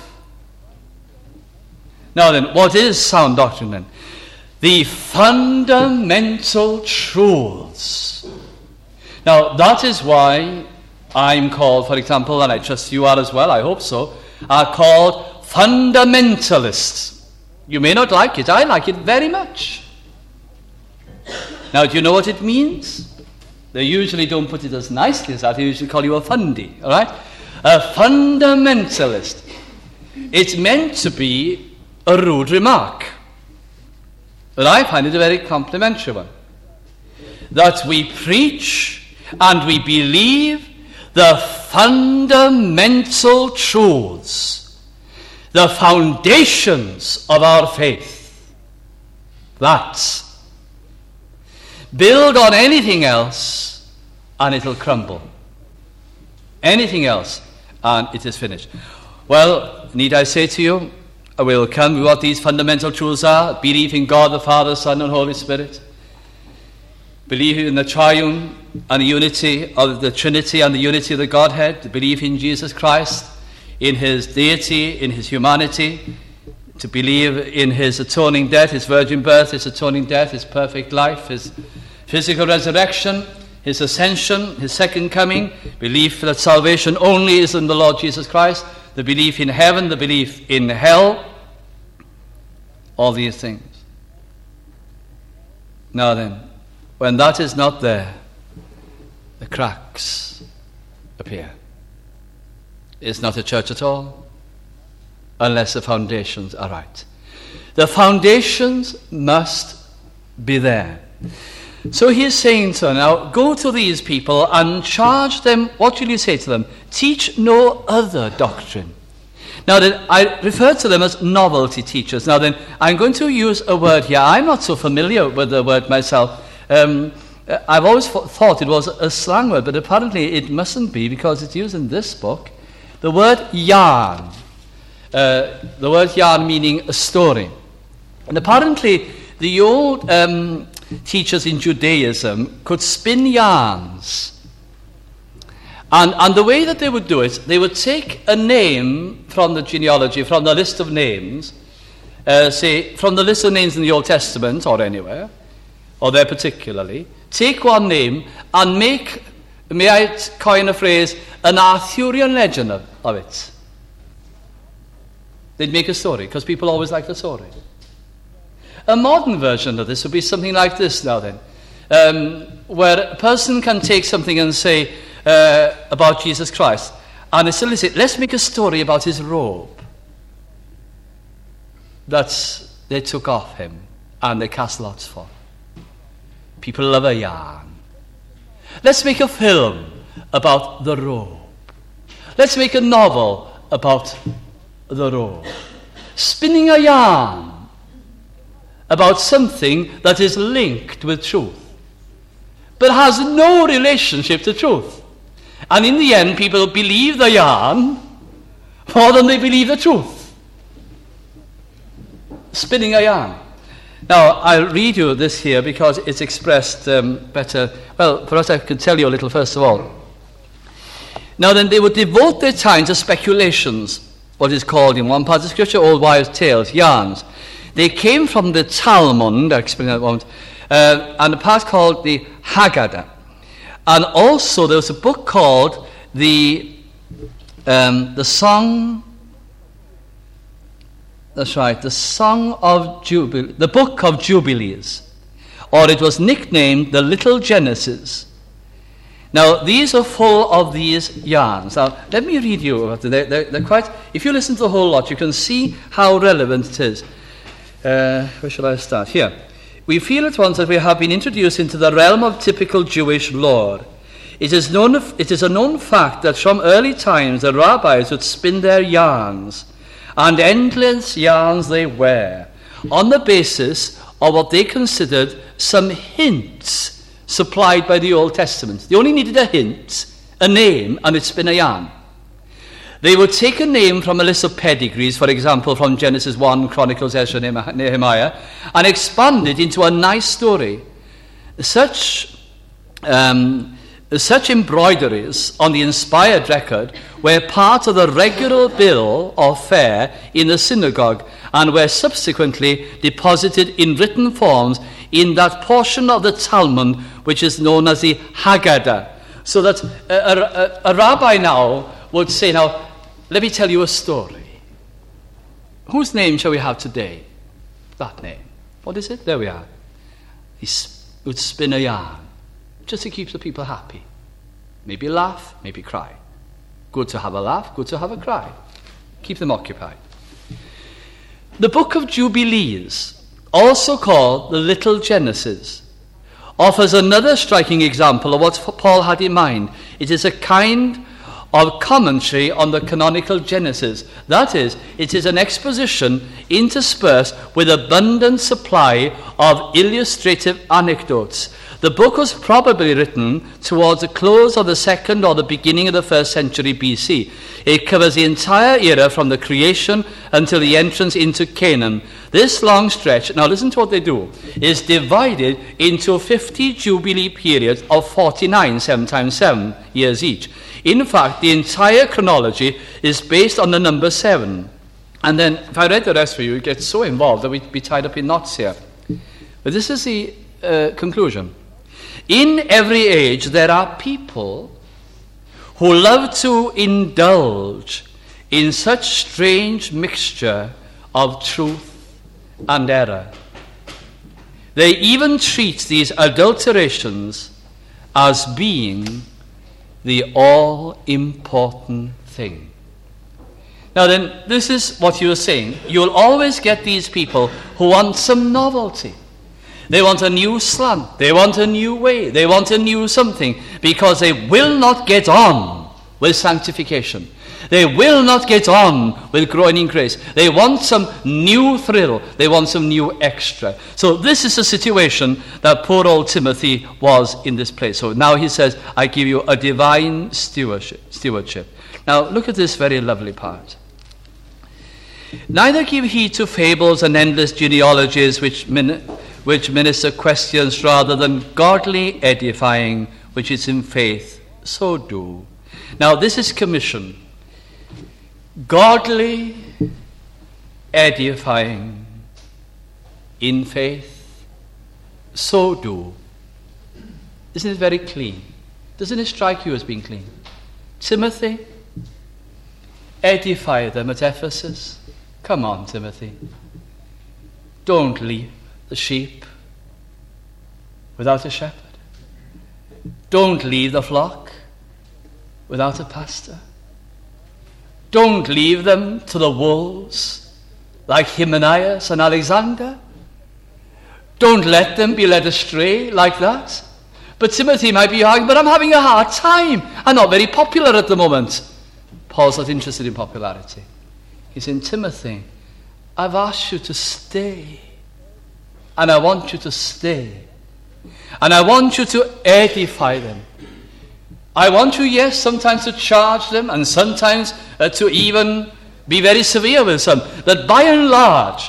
Now then, what is sound doctrine then? The fundamental truths. Now, that is why I'm called, for example, and I trust you are as well, I hope so, are called fundamentalists. You may not like it. I like it very much. Now, do you know what it means? They usually don't put it as nicely as that. They usually call you a fundy, all right? A fundamentalist. It's meant to be a rude remark. But I find it a very complimentary one. That we preach and we believe the fundamental truths, the foundations of our faith. That's build on anything else and it'll crumble. Anything else and it is finished. Well, need I say to you, I will come with what these fundamental truths are. Believe in God the Father, Son and Holy Spirit. Believe in the triune and the unity of the Trinity and the unity of the Godhead. Believe in Jesus Christ, in his deity, in his humanity. To believe in his atoning death, his virgin birth, his atoning death, his perfect life, his physical resurrection, his ascension, his second coming. Belief that salvation only is in the Lord Jesus Christ. The belief in heaven, the belief in hell. All these things. Now then, when that is not there, the cracks appear. It's not a church at all, unless the foundations are right. The foundations must be there. So he is saying to her, now, go to these people and charge them, what will you say to them? Teach no other doctrine. Now then, I refer to them as novelty teachers. Now then, I'm going to use a word here. I'm not so familiar with the word myself. Um, I've always f- thought it was a slang word, but apparently it mustn't be because it's used in this book. The word yarn. Uh, the word yarn meaning a story. And apparently the old um, teachers in Judaism could spin yarns. And, and the way that they would do it, they would take a name from the genealogy, from the list of names, uh, say, from the list of names in the Old Testament or anywhere, or there particularly, take one name and make, may I coin a phrase, an Arthurian legend of, of it. They'd make a story, because people always like the story. A modern version of this would be something like this now then, um, where a person can take something and say uh, about Jesus Christ, and they still say, let's make a story about his robe that they took off him and they cast lots for. People love a yarn. Let's make a film about the robe. Let's make a novel about the robe. Spinning a yarn about something that is linked with truth, but has no relationship to truth. And in the end, people believe the yarn more than they believe the truth. Spinning a yarn. Now, I'll read you this here because it's expressed um, better. Well, for us, I can tell you a little first of all. Now then, they would devote their time to speculations, what is called in one part of Scripture, old wives' tales, yarns. They came from the Talmud, I'll explain that in a moment, uh, and a part called the Haggadah. And also there was a book called the um, the Song, that's right, the Song of Jubilee, the Book of Jubilees, or it was nicknamed the Little Genesis. Now, these are full of these yarns. Now, let me read you about it. They're, they're, they're quite, if you listen to the whole lot, you can see how relevant it is. Uh, where shall I start? Here. We feel at once that we have been introduced into the realm of typical Jewish lore. It is, known, it is a known fact that from early times the rabbis would spin their yarns, and endless yarns they were, on the basis of what they considered some hints supplied by the Old Testament. They only needed a hint, a name, and it'd spin a yarn. They would take a name from a list of pedigrees, for example, from Genesis one, Chronicles, Ezra, Nehemiah, and expand it into a nice story. Such, um, such embroideries on the inspired record were part of the regular bill of fare in the synagogue and were subsequently deposited in written forms in that portion of the Talmud which is known as the Haggadah. So that a, a, a rabbi now would say, now, let me tell you a story. Whose name shall we have today? That name. What is it? There we are. He would spin a yarn just to keep the people happy. Maybe laugh, maybe cry. Good to have a laugh, good to have a cry. Keep them occupied. The Book of Jubilees, also called the Little Genesis, offers another striking example of what Paul had in mind. It is a kind of commentary on the canonical Genesis. That is, it is an exposition interspersed with abundant supply of illustrative anecdotes. The book was probably written towards the close of the second or the beginning of the first century B C. It covers the entire era from the creation until the entrance into Canaan. This long stretch, now listen to what they do, is divided into fifty jubilee periods of forty-nine, seven times seven years each. In fact, the entire chronology is based on the number seven. And then, if I read the rest for you, it gets so involved that we'd be tied up in knots here. But this is the uh, conclusion. In every age, there are people who love to indulge in such strange mixture of truth and error. They even treat these adulterations as being the all-important thing. Now then, this is what you are saying. You'll always get these people who want some novelty. They want a new slant. They want a new way. They want a new something, because they will not get on with sanctification. They will not get on with growing in grace. They want some new thrill. They want some new extra. So this is the situation that poor old Timothy was in this place. So now he says, I give you a divine stewardship. stewardship. Now look at this very lovely part. Neither give heed to fables and endless genealogies which, min- which minister questions rather than godly edifying, which is in faith. So do. Now this is commission. Godly edifying in faith. So do. Isn't it very clean? Doesn't it strike you as being clean? Timothy, edify them at Ephesus. Come on, Timothy. Don't leave the sheep without a shepherd. Don't leave the flock without a pastor. Don't leave them to the wolves like Hymenaeus and Alexander. Don't let them be led astray like that. But Timothy might be arguing, but I'm having a hard time. I'm not very popular at the moment. Paul's not interested in popularity. He's in Timothy, I've asked you to stay. And I want you to stay. And I want you to edify them. I want you, yes, sometimes to charge them and sometimes uh, to even be very severe with some. That by and large,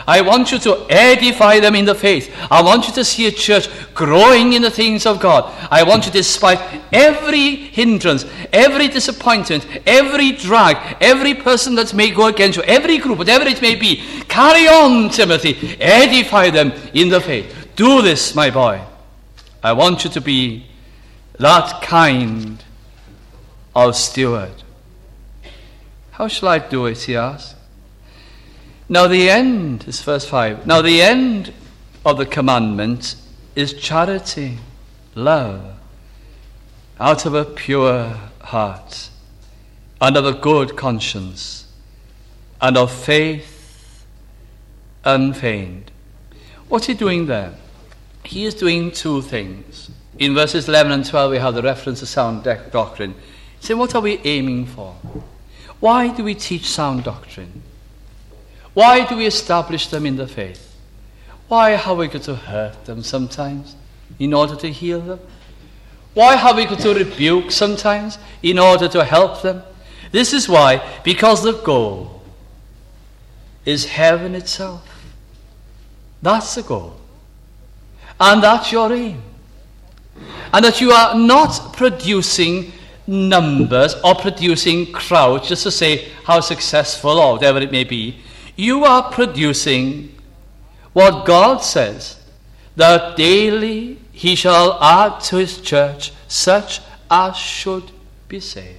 I want you to edify them in the faith. I want you to see a church growing in the things of God. I want you, despite every hindrance, every disappointment, every drag, every person that may go against you, every group, whatever it may be, carry on, Timothy. Edify them in the faith. Do this, my boy. I want you to be that kind of steward. How shall I do it, he asks. Now the end is verse five. Now the end of the commandment is charity, love, out of a pure heart, and of a good conscience, and of faith unfeigned. What's he doing there? He is doing two things. In verses eleven and twelve we have the reference to sound doctrine. He's saying, what are we aiming for? Why do we teach sound doctrine? Why do we establish them in the faith? Why have we got to hurt them sometimes in order to heal them? Why have we got to rebuke sometimes in order to help them? This is why, because the goal is heaven itself. That's the goal. And that's your aim. And that you are not producing numbers or producing crowds just to say how successful or whatever it may be. You are producing what God says, that daily he shall add to his church such as should be saved.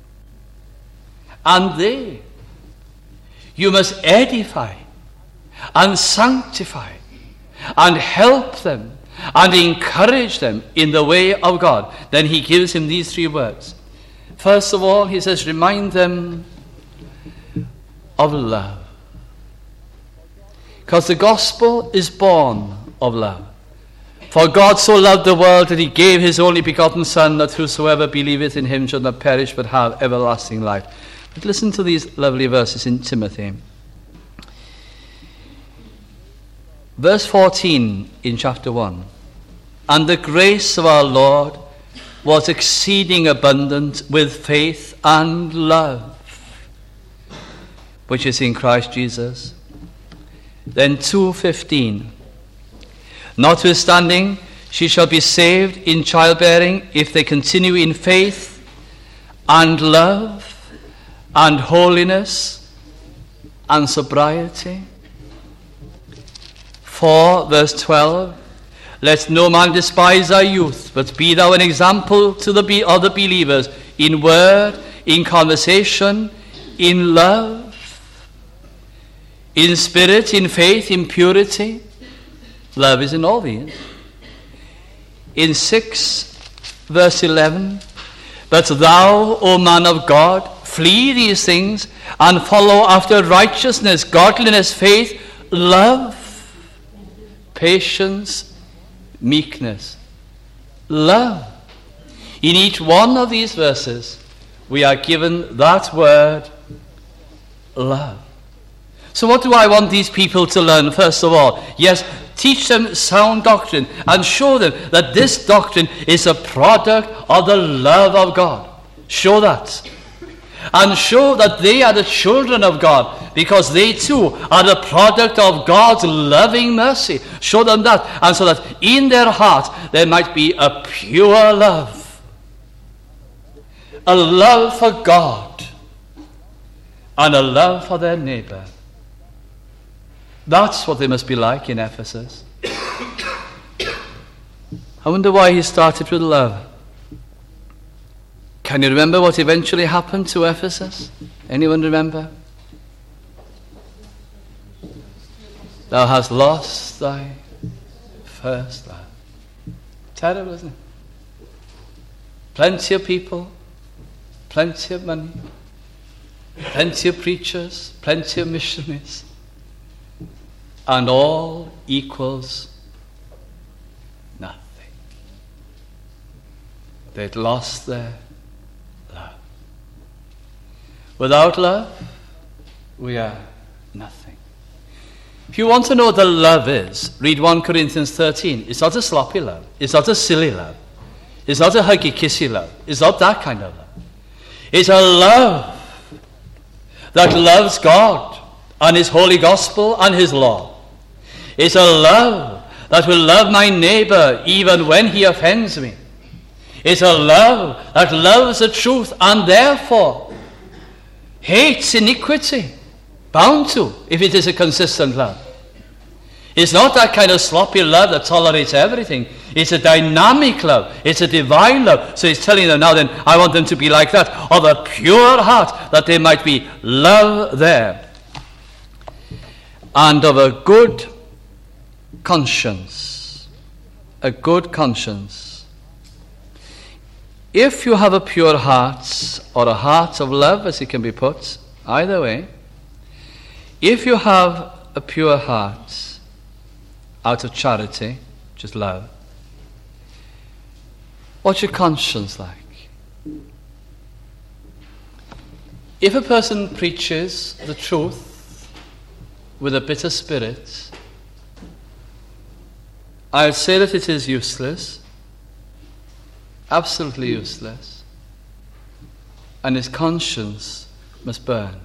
And they, you must edify and sanctify and help them and encourage them in the way of God. Then he gives him these three words. First of all, he says, remind them of love. Because the gospel is born of love. For God so loved the world that he gave his only begotten Son, that whosoever believeth in him should not perish but have everlasting life. But listen to these lovely verses in Timothy. Verse fourteen in chapter one. And the grace of our Lord was exceeding abundant with faith and love, which is in Christ Jesus. Then two fifteen. Notwithstanding, she shall be saved in childbearing if they continue in faith and love and holiness and sobriety. four verse twelve. Let no man despise thy youth, but be thou an example to the other believers in word, in conversation, in love, in spirit, in faith, in purity. Love is in all these. In six verse eleven. But thou, O man of God, flee these things and follow after righteousness, godliness, faith, love, patience, meekness. Love. In each one of these verses, we are given that word, love. So what do I want these people to learn? First of all, yes, teach them sound doctrine and show them that this doctrine is a product of the love of God. Show that. And show that they are the children of God, because they too are the product of God's loving mercy. Show them that, and so that in their heart there might be a pure love, a love for God and a love for their neighbor. That's what they must be like in Ephesus. I wonder why he started with love. Can you remember what eventually happened to Ephesus? Anyone remember? Thou hast lost thy first love. Terrible, isn't it? Plenty of people, plenty of money, plenty of preachers, plenty of missionaries, and all equals nothing. They'd lost their love. Without love, we are nothing. If you want to know what the love is, read First Corinthians thirteen. It's not a sloppy love. It's not a silly love. It's not a huggy-kissy love. It's not that kind of love. It's a love that loves God and his holy gospel and his law. It's a love that will love my neighbor even when he offends me. It's a love that loves the truth and therefore hates iniquity. Bound to, if it is a consistent love. It's not that kind of sloppy love that tolerates everything. It's a dynamic love. It's a divine love. So he's telling them now then, I want them to be like that, of a pure heart, that there might be love there. And of a good conscience. A good conscience. If you have a pure heart, or a heart of love, as it can be put, either way, if you have a pure heart, out of charity, just love, what's your conscience like? If a person preaches the truth with a bitter spirit, I'll say that it is useless, absolutely useless, and his conscience must burn.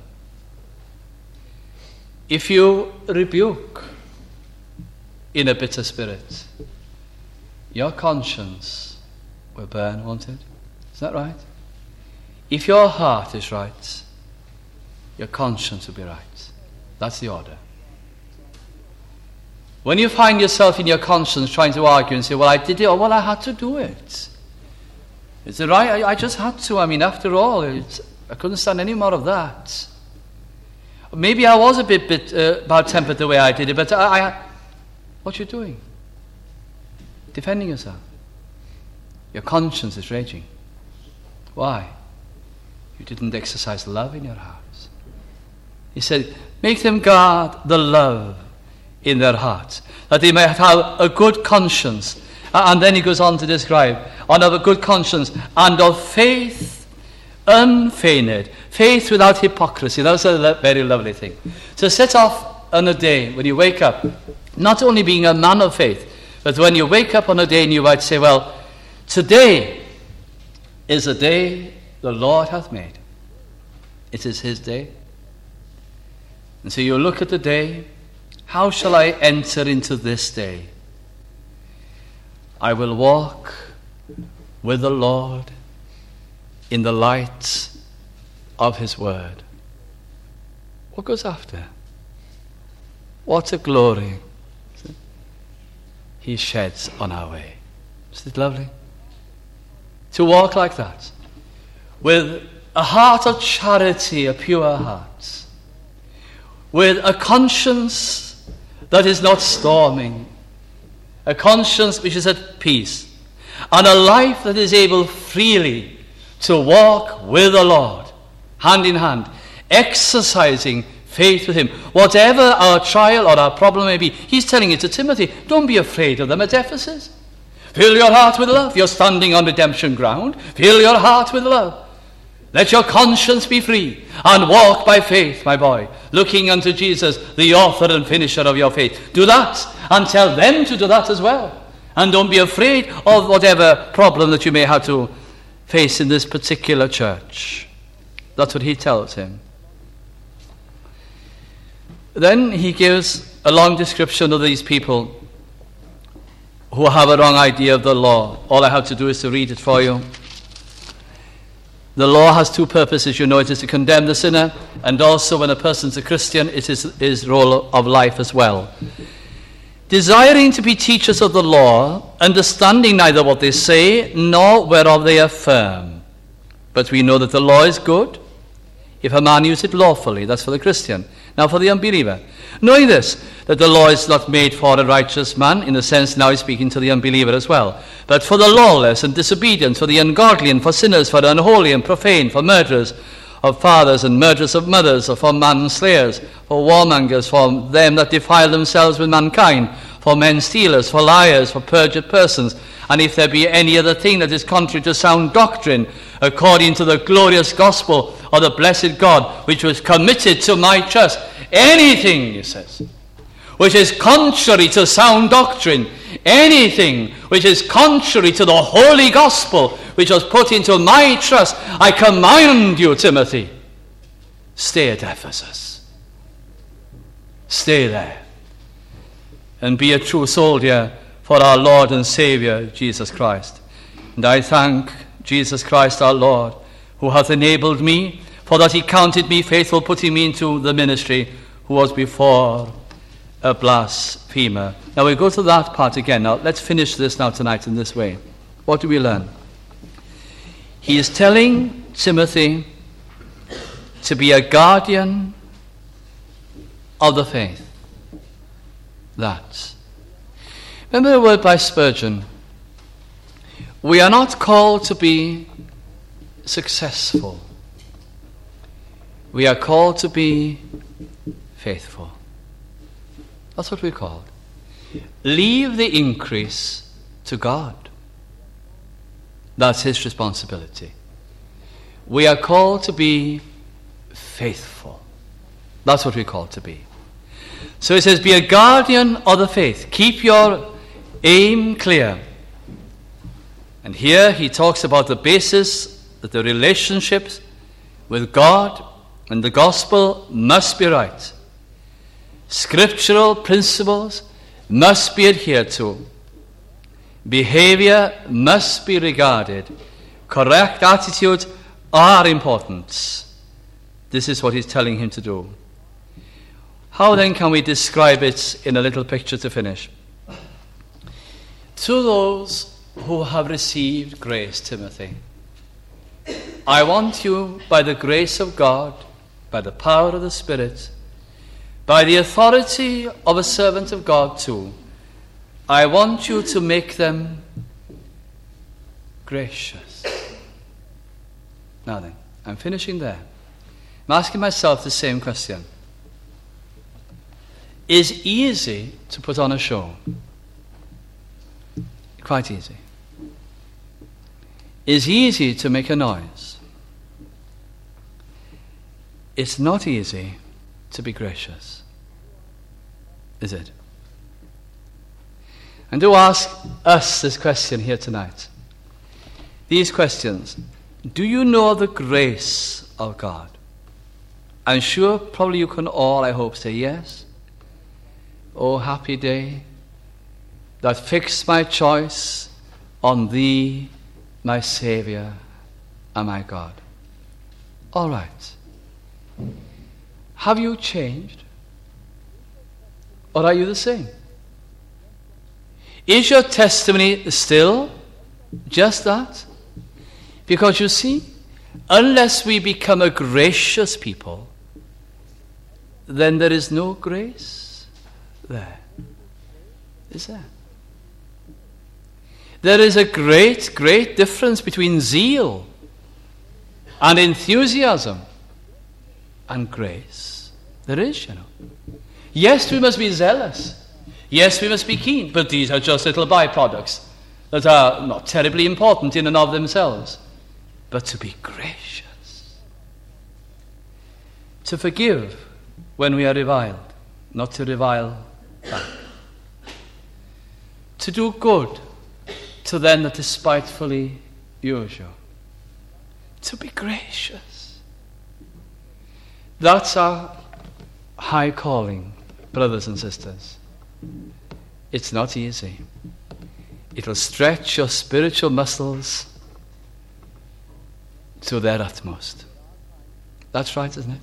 If you rebuke in a bitter spirit, your conscience will burn, won't it? Is that right? If your heart is right, your conscience will be right. That's the order. When you find yourself in your conscience trying to argue and say, well, I did it, or well, I had to do it. Is it right? I, I just had to. I mean, after all, it's, I couldn't stand any more of that. Maybe I was a bit, bit uh, bad-tempered the way I did it, but I, I, what you're doing? Defending yourself. Your conscience is raging. Why? You didn't exercise love in your hearts. He said, make them guard the love in their hearts, that they may have a good conscience. And then he goes on to describe, and of a good conscience, and of faith unfeigned. Faith without hypocrisy. That's a lo- very lovely thing. To set off on a day when you wake up, not only being a man of faith, but when you wake up on a day and you might say, well, today is a day the Lord hath made. It is his day. And so you look at the day, how shall I enter into this day? I will walk with the Lord in the light of his word. What goes after? What a glory he sheds on our way. Isn't it lovely? To walk like that, with a heart of charity, a pure heart, with a conscience that is not storming, a conscience which is at peace, and a life that is able freely to walk with the Lord, hand in hand, exercising faith with him. Whatever our trial or our problem may be, he's telling it to Timothy, don't be afraid of them at Ephesus. Fill your heart with love. You're standing on redemption ground. Fill your heart with love. Let your conscience be free and walk by faith, my boy, looking unto Jesus, the author and finisher of your faith. Do that and tell them to do that as well. And don't be afraid of whatever problem that you may have to face in this particular church. That's what he tells him. Then he gives a long description of these people who have a wrong idea of the law. All I have to do is to read it for you. The law has two purposes, you know. It is to condemn the sinner, and also when a person's a Christian, it is his role of life as well. Desiring to be teachers of the law, understanding neither what they say, nor whereof they affirm. But we know that the law is good, if a man use it lawfully. That's for the Christian. Now for the unbeliever. Knowing this, that the law is not made for a righteous man, in the sense now he's speaking to the unbeliever as well, but for the lawless and disobedient, for the ungodly and for sinners, for the unholy and profane, for murderers of fathers and murderers of mothers, or for manslayers, for warmongers, for them that defile themselves with mankind, for men stealers, for liars, for perjured persons, and if there be any other thing that is contrary to sound doctrine, according to the glorious gospel of the blessed God, which was committed to my trust. Anything, he says, which is contrary to sound doctrine, anything which is contrary to the holy gospel, which was put into my trust, I command you, Timothy, stay at Ephesus. Stay there. and be a true soldier for our Lord and Saviour, Jesus Christ. And I thank Jesus Christ our Lord, who hath enabled me, for that he counted me faithful, putting me into the ministry, who was before a blasphemer. Now we go to that part again. Now let's finish this now tonight in this way. What do we learn? He is telling Timothy to be a guardian of the faith. That. Remember the word by Spurgeon. We are not called to be successful. We are called to be faithful. That's what we're called. Leave the increase to God. That's his responsibility. We are called to be faithful. That's what we're called to be. So it says, be a guardian of the faith. Keep your aim clear. And here he talks about the basis that the relationships with God and the gospel must be right. Scriptural principles must be adhered to. Behavior must be regarded. Correct attitudes are important. This is what he's telling him to do. How then can we describe it in a little picture to finish? To those who have received grace, Timothy, I want you, by the grace of God, by the power of the Spirit, by the authority of a servant of God too, I want you to make them gracious. Now then, I'm finishing there. I'm asking myself the same question. Is easy to put on a show? Quite easy. Is easy to make a noise? It's not easy to be gracious, is it? And do ask us this question here tonight. These questions. Do you know the grace of God? I'm sure probably you can all, I hope, say yes. Oh, happy day that fixed my choice on thee, my Saviour and my God. All right. Have you changed? Or are you the same? Is your testimony still just that? Because you see, unless we become a gracious people, then there is no grace there. Is there? There is a great, great difference between zeal and enthusiasm and grace. There is, you know. Yes, we must be zealous. Yes, we must be keen. But these are just little byproducts that are not terribly important in and of themselves. But to be gracious. To forgive when we are reviled, not to revile back. To do good to them that despitefully use you. To be gracious. That's our high calling, brothers and sisters. It's not easy. It'll stretch your spiritual muscles to their utmost. That's right, isn't it?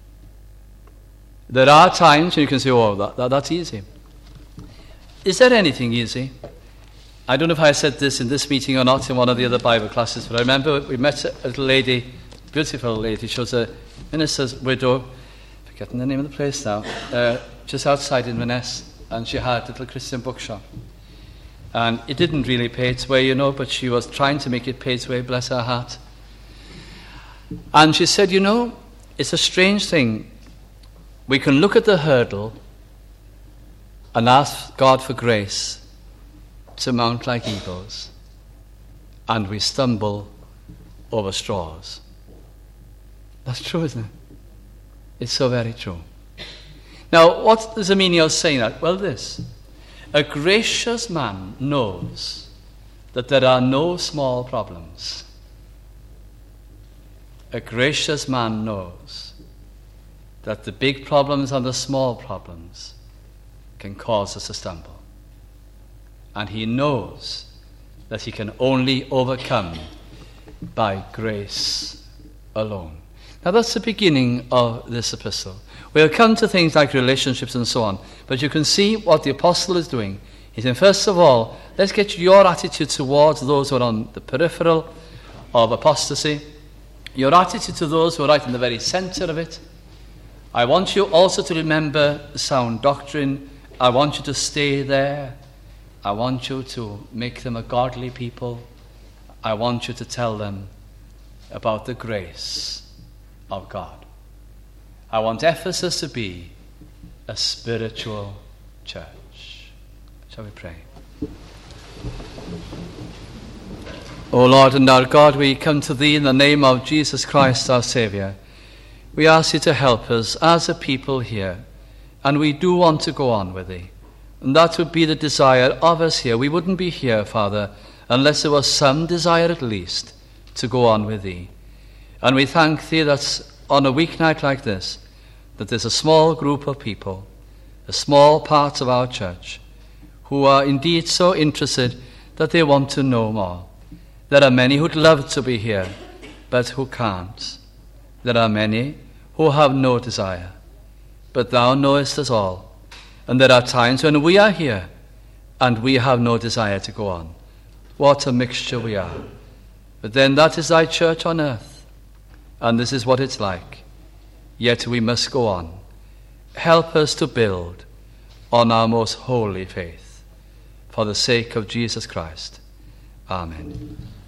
There are times when you can say, oh, that, that, that's easy. Is there anything easy? I don't know if I said this in this meeting or not in one of the other Bible classes, but I remember we met a little lady, beautiful lady. She was a minister's widow, forgetting the name of the place now, uh, just outside Inverness, and she had a little Christian bookshop. And it didn't really pay its way, you know, but she was trying to make it pay its way, bless her heart. And she said, you know, it's a strange thing. We can look at the hurdle and ask God for grace to mount like eagles, and we stumble over straws. That's true, isn't it? It's so very true. Now, what does the meaning of saying that? Well, this. A gracious man knows that there are no small problems. A gracious man knows that the big problems and the small problems can cause us to stumble. And he knows that he can only overcome by grace alone. Now that's the beginning of this epistle. We'll come to things like relationships and so on, but you can see what the apostle is doing. He's saying, first of all, let's get your attitude towards those who are on the peripheral of apostasy, your attitude to those who are right in the very center of it. I want you also to remember sound doctrine. I want you to stay there. I want you to make them a godly people. I want you to tell them about the grace of God. I want Ephesus to be a spiritual church. Shall we pray? O Lord and our God, we come to Thee in the name of Jesus Christ, our Saviour. We ask You to help us as a people here, and we do want to go on with Thee. And that would be the desire of us here. We wouldn't be here, Father, unless there was some desire at least to go on with Thee. And we thank Thee that on a weeknight like this, that there's a small group of people, a small part of our church, who are indeed so interested that they want to know more. There are many who'd love to be here, but who can't. There are many who have no desire, but Thou knowest us all. And there are times when we are here and we have no desire to go on. What a mixture we are. But then that is Thy church on earth, and this is what it's like. Yet we must go on. Help us to build on our most holy faith. For the sake of Jesus Christ. Amen.